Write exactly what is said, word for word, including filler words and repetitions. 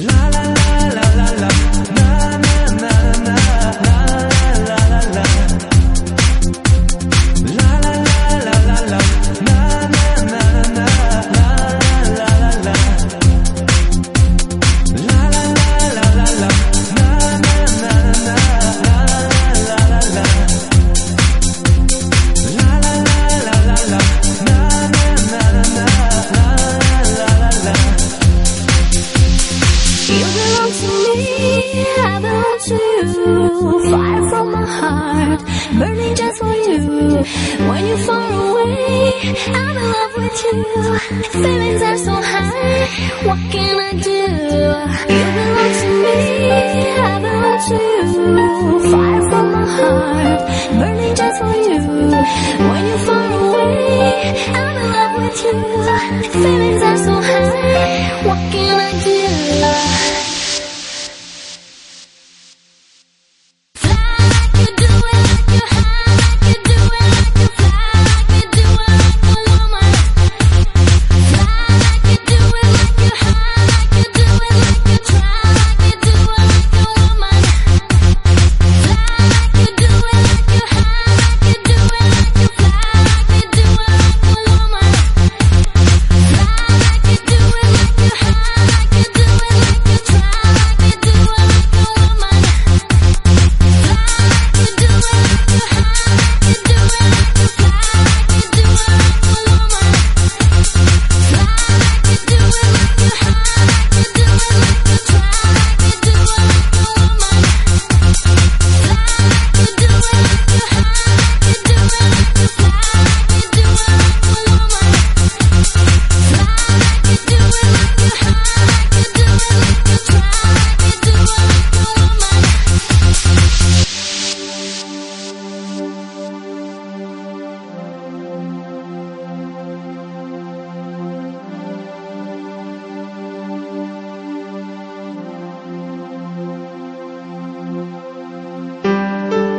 Fire from my heart, burning just for you. When you're far away, I'm in love with you. Feelings are so high, what can I do? You belong to me, I belong to you. Fire from my heart, burning just for you. When you're far away, I'm in love with you. Feelings are so high.